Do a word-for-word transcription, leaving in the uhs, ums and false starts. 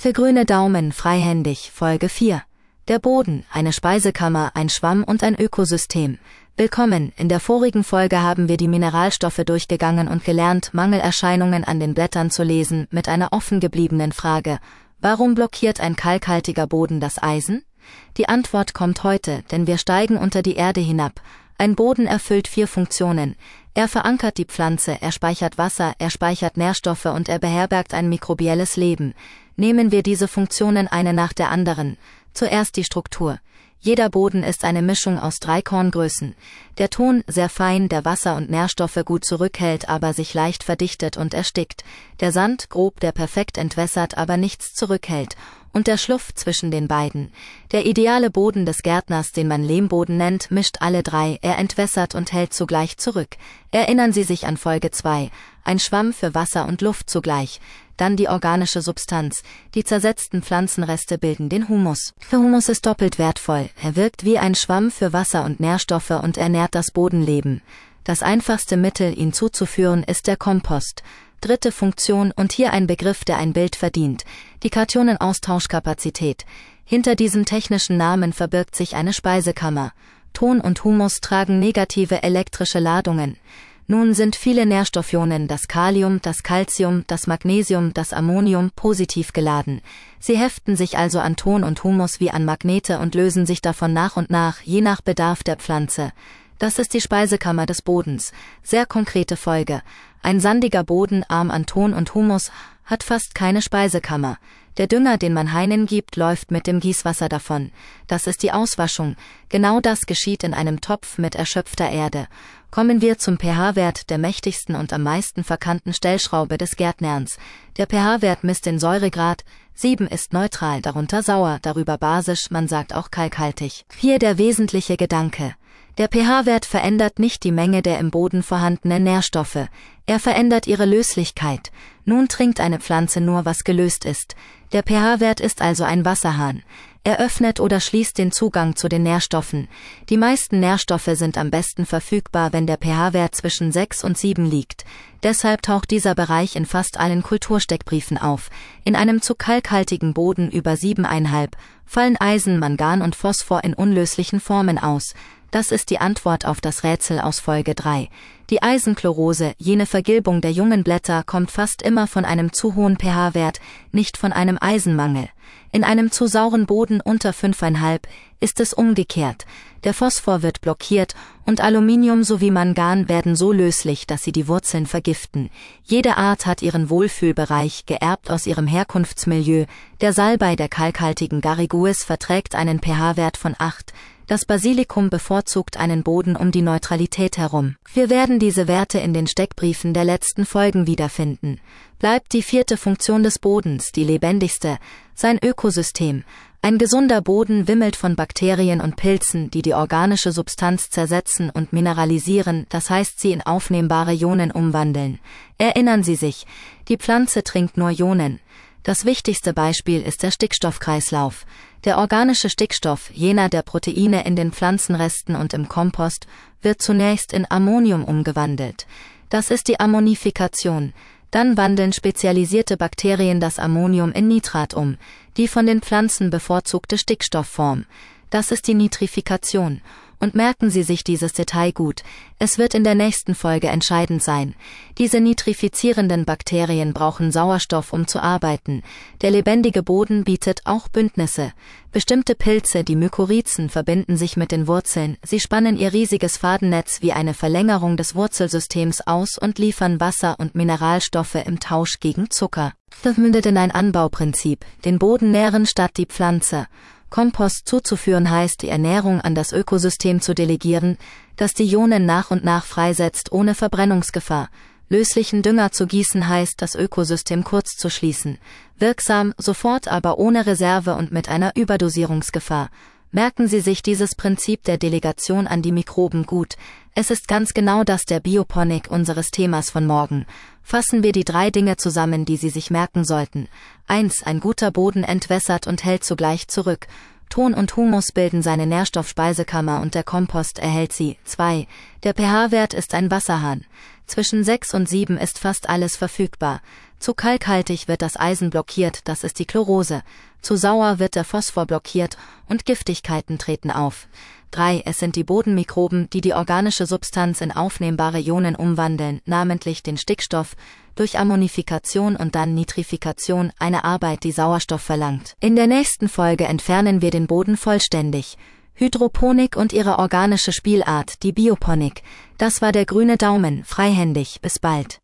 Für grüne Daumen freihändig, Folge vier. Der Boden, eine Speisekammer, ein Schwamm und ein Ökosystem. Willkommen, in der vorigen Folge haben wir die Mineralstoffe durchgegangen und gelernt, Mangelerscheinungen an den Blättern zu lesen, mit einer offen gebliebenen Frage: Warum blockiert ein kalkhaltiger Boden das Eisen? Die Antwort kommt heute, denn wir steigen unter die Erde hinab. Ein Boden erfüllt vier Funktionen. Er verankert die Pflanze, er speichert Wasser, er speichert Nährstoffe und er beherbergt ein mikrobielles Leben. Nehmen wir diese Funktionen eine nach der anderen. Zuerst die Struktur. Jeder Boden ist eine Mischung aus drei Korngrößen. Der Ton, sehr fein, der Wasser und Nährstoffe gut zurückhält, aber sich leicht verdichtet und erstickt. Der Sand, grob, der perfekt entwässert, aber nichts zurückhält. Und der Schluff zwischen den beiden. Der ideale Boden des Gärtners, den man Lehmboden nennt, mischt alle drei, er entwässert und hält zugleich zurück. Erinnern Sie sich an Folge zwei. Ein Schwamm für Wasser und Luft zugleich. Dann die organische Substanz. Die zersetzten Pflanzenreste bilden den Humus. Der Humus ist doppelt wertvoll. Er wirkt wie ein Schwamm für Wasser und Nährstoffe und ernährt das Bodenleben. Das einfachste Mittel, ihn zuzuführen, ist der Kompost. Dritte Funktion und hier ein Begriff, der ein Bild verdient. Die Kationenaustauschkapazität. Hinter diesem technischen Namen verbirgt sich eine Speisekammer. Ton und Humus tragen negative elektrische Ladungen. Nun sind viele Nährstoffionen, das Kalium, das Calcium, das Magnesium, das Ammonium, positiv geladen. Sie heften sich also an Ton und Humus wie an Magnete und lösen sich davon nach und nach, je nach Bedarf der Pflanze. Das ist die Speisekammer des Bodens. Sehr konkrete Folge. Ein sandiger Boden, arm an Ton und Humus, hat fast keine Speisekammer. Der Dünger, den man Hainen gibt, läuft mit dem Gießwasser davon. Das ist die Auswaschung. Genau das geschieht in einem Topf mit erschöpfter Erde. Kommen wir zum pH-Wert, der mächtigsten und am meisten verkannten Stellschraube des Gärtnerns. Der pH-Wert misst den Säuregrad. sieben ist neutral, darunter sauer, darüber basisch, man sagt auch kalkhaltig. Hier der wesentliche Gedanke. Der pH-Wert verändert nicht die Menge der im Boden vorhandenen Nährstoffe. Er verändert ihre Löslichkeit. Nun trinkt eine Pflanze nur, was gelöst ist. Der pH-Wert ist also ein Wasserhahn. Er öffnet oder schließt den Zugang zu den Nährstoffen. Die meisten Nährstoffe sind am besten verfügbar, wenn der pH-Wert zwischen sechs und sieben liegt. Deshalb taucht dieser Bereich in fast allen Kultursteckbriefen auf. In einem zu kalkhaltigen Boden über sieben Komma fünf fallen Eisen, Mangan und Phosphor in unlöslichen Formen aus. Das ist die Antwort auf das Rätsel aus Folge drei. Die Eisenchlorose, jene Vergilbung der jungen Blätter, kommt fast immer von einem zu hohen pH-Wert, nicht von einem Eisenmangel. In einem zu sauren Boden unter fünf Komma fünf ist es umgekehrt. Der Phosphor wird blockiert und Aluminium sowie Mangan werden so löslich, dass sie die Wurzeln vergiften. Jede Art hat ihren Wohlfühlbereich, geerbt aus ihrem Herkunftsmilieu. Der Salbei der kalkhaltigen Garrigues verträgt einen pH-Wert von acht. Das Basilikum bevorzugt einen Boden um die Neutralität herum. Wir werden diese Werte in den Steckbriefen der letzten Folgen wiederfinden. Bleibt die vierte Funktion des Bodens, die lebendigste, sein Ökosystem. Ein gesunder Boden wimmelt von Bakterien und Pilzen, die die organische Substanz zersetzen und mineralisieren, das heißt sie in aufnehmbare Ionen umwandeln. Erinnern Sie sich, die Pflanze trinkt nur Ionen. Das wichtigste Beispiel ist der Stickstoffkreislauf. Der organische Stickstoff, jener der Proteine in den Pflanzenresten und im Kompost, wird zunächst in Ammonium umgewandelt. Das ist die Ammonifikation. Dann wandeln spezialisierte Bakterien das Ammonium in Nitrat um, die von den Pflanzen bevorzugte Stickstoffform. Das ist die Nitrifikation. Und merken Sie sich dieses Detail gut. Es wird in der nächsten Folge entscheidend sein. Diese nitrifizierenden Bakterien brauchen Sauerstoff, um zu arbeiten. Der lebendige Boden bietet auch Bündnisse. Bestimmte Pilze, die Mykorrhizen, verbinden sich mit den Wurzeln. Sie spannen ihr riesiges Fadennetz wie eine Verlängerung des Wurzelsystems aus und liefern Wasser und Mineralstoffe im Tausch gegen Zucker. Das mündet in ein Anbauprinzip. Den Boden nähren statt die Pflanze. Kompost zuzuführen heißt, die Ernährung an das Ökosystem zu delegieren, das die Ionen nach und nach freisetzt ohne Verbrennungsgefahr. Löslichen Dünger zu gießen heißt, das Ökosystem kurz zu schließen. Wirksam, sofort aber ohne Reserve und mit einer Überdosierungsgefahr. Merken Sie sich dieses Prinzip der Delegation an die Mikroben gut. Es ist ganz genau das der Bioponik unseres Themas von morgen. Fassen wir die drei Dinge zusammen, die Sie sich merken sollten. eins. Ein guter Boden entwässert und hält zugleich zurück. Ton und Humus bilden seine Nährstoffspeisekammer und der Kompost erhält sie. zwei. Der pH-Wert ist ein Wasserhahn. Zwischen sechs und sieben ist fast alles verfügbar. Zu kalkhaltig wird das Eisen blockiert, das ist die Chlorose. Zu sauer wird der Phosphor blockiert und Giftigkeiten treten auf. drei. Es sind die Bodenmikroben, die die organische Substanz in aufnehmbare Ionen umwandeln, namentlich den Stickstoff, durch Ammonifikation und dann Nitrifikation, eine Arbeit, die Sauerstoff verlangt. In der nächsten Folge entfernen wir den Boden vollständig. Hydroponik und ihre organische Spielart, die Bioponik. Das war der grüne Daumen, freihändig, bis bald.